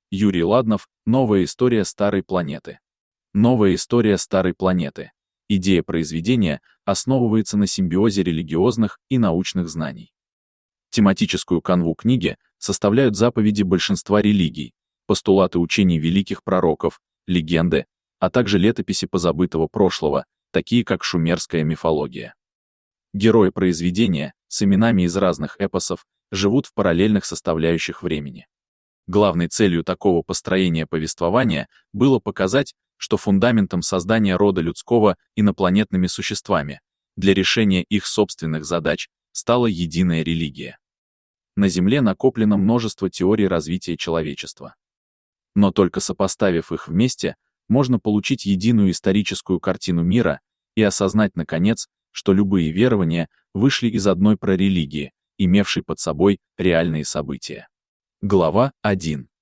Юрий Ладнов. Новая история старой планеты. Новая история старой планеты. Идея произведения основывается на симбиозе религиозных и научных знаний. Тематическую канву книги составляют заповеди большинства религий, постулаты учений великих пророков, легенды, а также летописи позабытого прошлого, такие как шумерская мифология. Герои произведения с именами из разных эпосов живут в параллельных составляющих времени. Главной целью такого построения повествования было показать, что фундаментом создания рода людского инопланетными существами для решения их собственных задач стала единая религия. На Земле накоплено множество теорий развития человечества. Но только сопоставив их вместе, можно получить единую историческую картину мира и осознать, наконец, что любые верования вышли из одной прарелигии, имевшей под собой реальные события. Глава 1.